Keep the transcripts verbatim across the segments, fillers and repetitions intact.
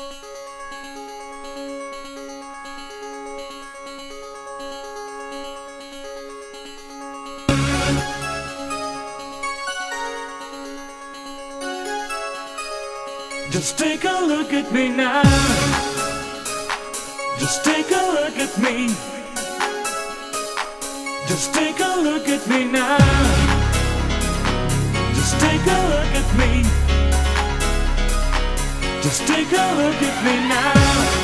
Just take a look at me now. Just take a look at me. Just take a look at me now. Just take a look at me. Just take a look at me now.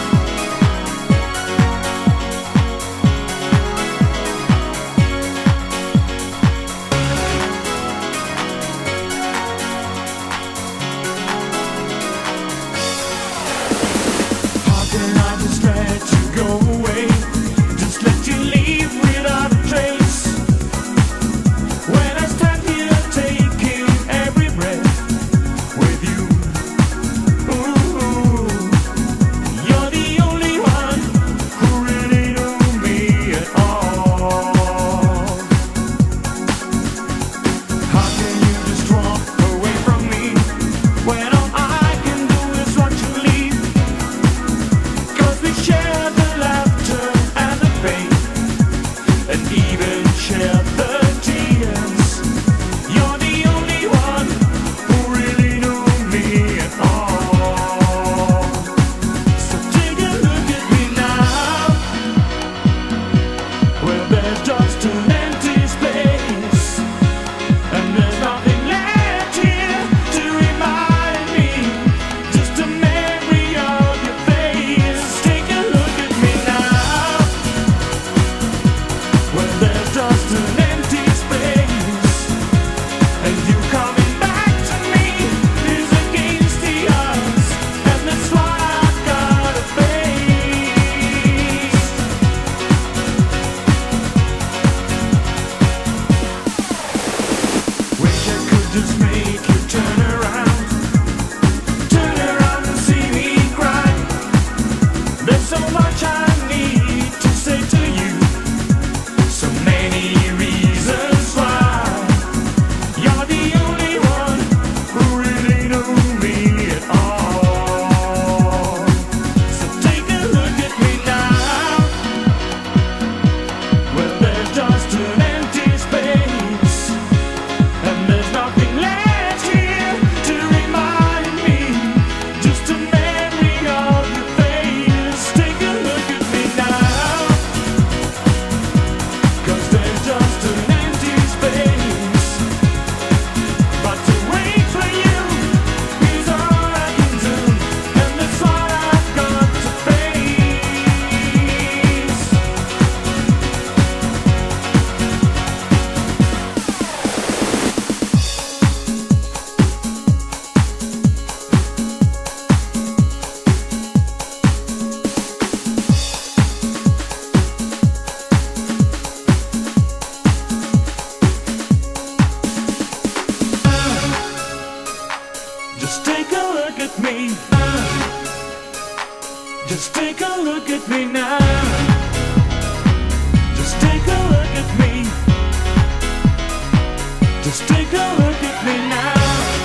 Just make you turn around, turn around and see me cry. There's so much I need to say to you, so many reasons why. You're the only one who really knows me at all. So take a look at me now. Well, there's just an empty space, and there's nothing Just take a look at me. Just take a look at me now. Just take a look at me. Just take a look at me now.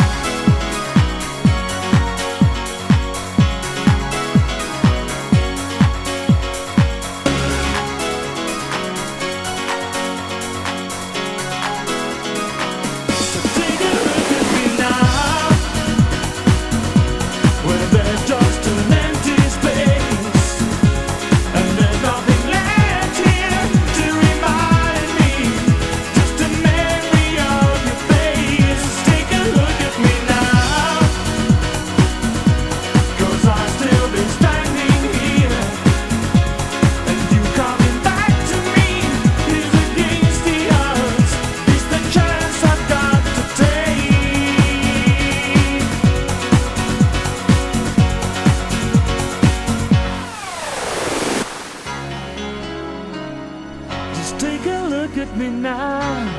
Just take a look at me now.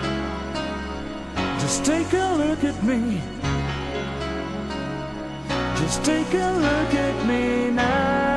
Just take a look at me. Just take a look at me now.